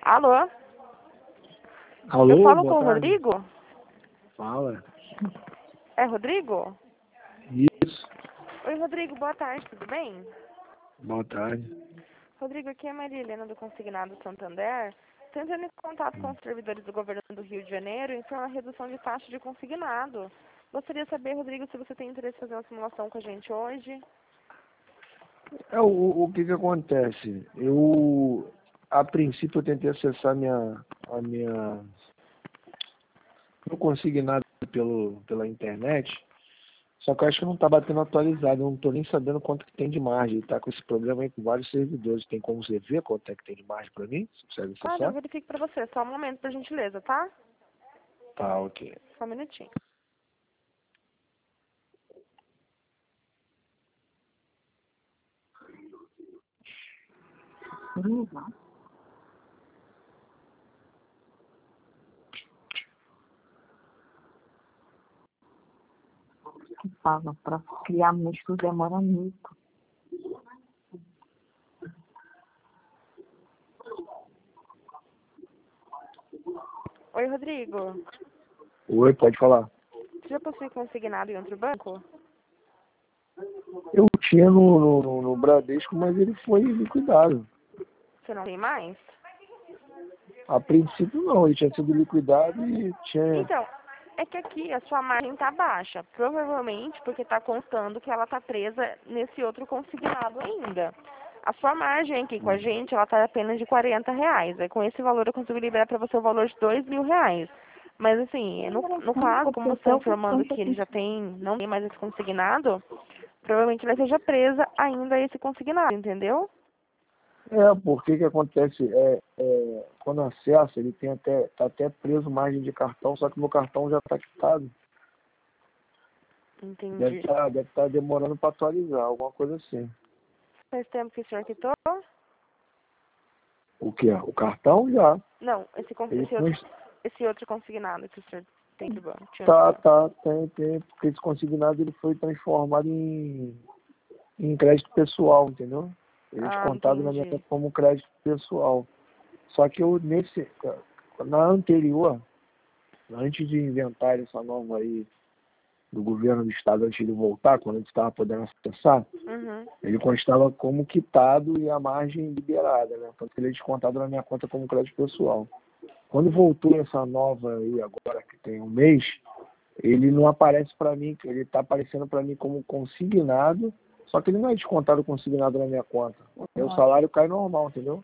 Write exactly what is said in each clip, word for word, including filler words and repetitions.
Alô? Alô, Eu falo boa com o tarde. Rodrigo? Fala. É Rodrigo? Isso. Oi, Rodrigo, boa tarde, tudo bem? Boa tarde. Rodrigo, aqui é a Maria Helena do Consignado Santander. Estou entrando em contato com os servidores do governo do Rio de Janeiro em uma redução de taxa de consignado. Gostaria de saber, Rodrigo, se você tem interesse em fazer uma simulação com a gente hoje. É, o, o que que acontece? Eu, a princípio, eu tentei acessar minha, a minha, meu consignado pelo, pela internet, só que eu acho que não está batendo atualizado, eu não estou nem sabendo quanto que tem de margem. Está com esse problema aí com vários servidores. Tem como você ver quanto é que tem de margem para mim? Você consegue Claro, eu acessar? verifico para você. Só um momento, por gentileza, tá? Tá, ok. Só um minutinho. Uhum. Que fala, para criar músculo demora muito. Oi, Rodrigo. Oi, pode falar. Você já possui consignado em outro banco? Eu tinha no, no, no, no Bradesco, mas ele foi liquidado. Você não tem mais? A princípio não, ele tinha sido liquidado e tinha... Então, é que aqui a sua margem está baixa. Provavelmente porque está constando que ela está presa nesse outro consignado ainda. A sua margem aqui com a gente, ela está apenas de quarenta reais. Aí, com esse valor eu consigo liberar para você o valor de dois mil reais. Mas assim, no, no caso, como você está informando que ele já tem, não tem mais esse consignado, provavelmente ela seja presa ainda a esse consignado, entendeu? É, porque que acontece, é, é, quando acessa, ele tem até, tá até preso margem de cartão, só que meu cartão já está quitado. Entendi. Deve estar deve tá demorando para atualizar, alguma coisa assim. Faz tempo que o senhor quitou? O que? O cartão já. Não, esse, con- Ele esse, foi... outro, esse outro consignado que o senhor tem do banco. tinha Tá, outro banco. tá, tem, tem, porque esse consignado ele foi transformado em, em crédito pessoal, entendeu? Ele é Ah, descontado na minha entendi. conta como crédito pessoal. Só que eu, nesse, na anterior, antes de inventar essa nova aí do governo do estado, antes de voltar, quando a gente estava podendo acessar, Uhum. ele constava como quitado e a margem liberada, né? Tanto que ele é descontado na minha conta como crédito pessoal. Quando voltou essa nova aí, agora que tem um mês, ele não aparece para mim, ele está aparecendo para mim como consignado, só que ele não é descontado consignado na minha conta. Meu salário cai normal, entendeu?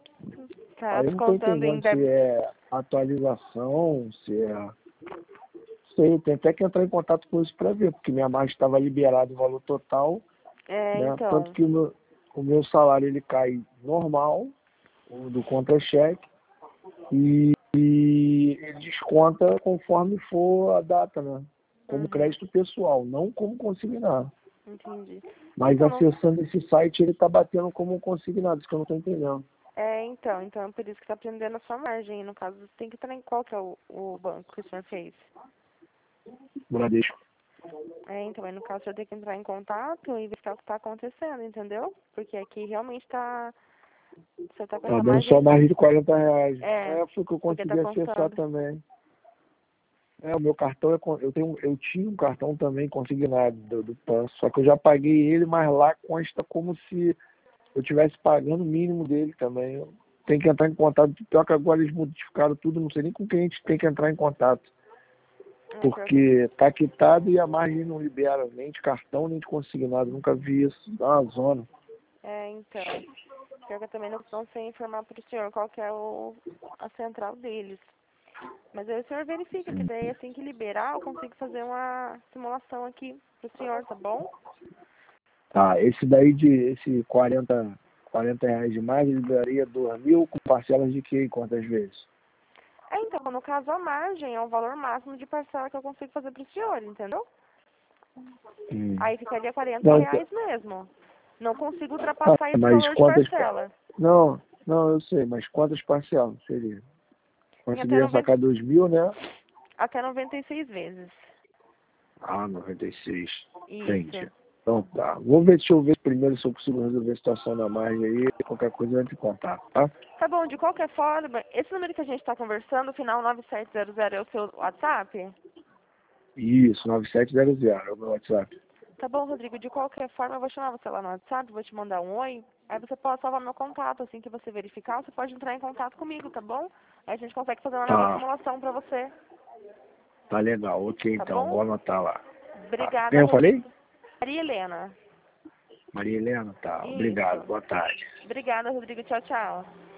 Tá Aí eu não estou descontando em entendendo se débito. é atualização, se é... Sei, tem até que entrar em contato com isso para ver, porque minha margem estava liberada o valor total, É, né? Tanto então. que o meu, o meu salário ele cai normal, o do contra-cheque, e, e ele desconta conforme for a data, né? Como Uhum. crédito pessoal, não como consignado. Entendi. Mas Então, não, acessando esse site, ele está batendo como consignado, isso que eu não estou entendendo. é, então, então, é por isso que tá prendendo a sua margem. No caso, tem que estar em qual que é o, o banco que o senhor fez? Bradesco. É, então, aí no caso, o senhor tem que entrar em contato e verificar o que está acontecendo, entendeu? Porque aqui realmente tá. Você tá com Tá essa dando só margem. mais de quarenta reais. É, É, foi o que eu porque tá consegui acessar constando. também. É, o meu cartão, é, con- eu, tenho, eu tinha um cartão também consignado do, do P A N, só que eu já paguei ele, mas lá consta como se eu estivesse pagando o mínimo dele também. Eu tenho que entrar em contato, pior que agora eles modificaram tudo, não sei nem com quem a gente tem que entrar em contato. É, pior que- Porque tá quitado e a margem não libera nem de cartão, nem de consignado. Nunca vi isso. Dá uma zona. é, então. Pior que eu também não, não sei informar para o senhor qual que é o, a central deles. Mas aí o senhor verifica que daí assim que liberar eu consigo fazer uma simulação aqui pro senhor, tá bom? Tá, esse daí de esse quarenta quarenta reais de mais, ele daria dois mil com parcelas de quê? Quantas vezes? É, então, no caso a margem é o valor máximo de parcela que eu consigo fazer pro senhor, entendeu? Hum. Aí ficaria quarenta Não, reais mesmo. Não consigo ah, ultrapassar esse mas valor de quantas... parcela. Não, não, eu sei, mas quantas parcelas seria? Em até Conseguiria noventa sacar dois mil, né? até noventa e seis vezes. Ah, noventa e seis. Isso. Entendi. Então tá. Vou ver, deixa eu ver primeiro se eu consigo resolver a situação da margem aí. Qualquer coisa eu entro em contato, tá? Tá bom, de qualquer forma, esse número que a gente está conversando, o final nove sete zero zero é o seu WhatsApp? Isso, nove sete zero zero é o meu WhatsApp. Tá bom, Rodrigo, de qualquer forma eu vou chamar você lá no WhatsApp, vou te mandar um oi, aí você pode salvar meu contato, assim que você verificar, você pode entrar em contato comigo, tá bom? Aí a gente consegue fazer uma nova Tá, simulação pra você, tá legal. Ok, tá então. bom? Vou anotar lá. Tá. Quem Obrigada, eu falei? Rodrigo. Maria Helena. Maria Helena? Tá. Isso. Obrigado. Boa tarde. Obrigada, Rodrigo. Tchau, tchau.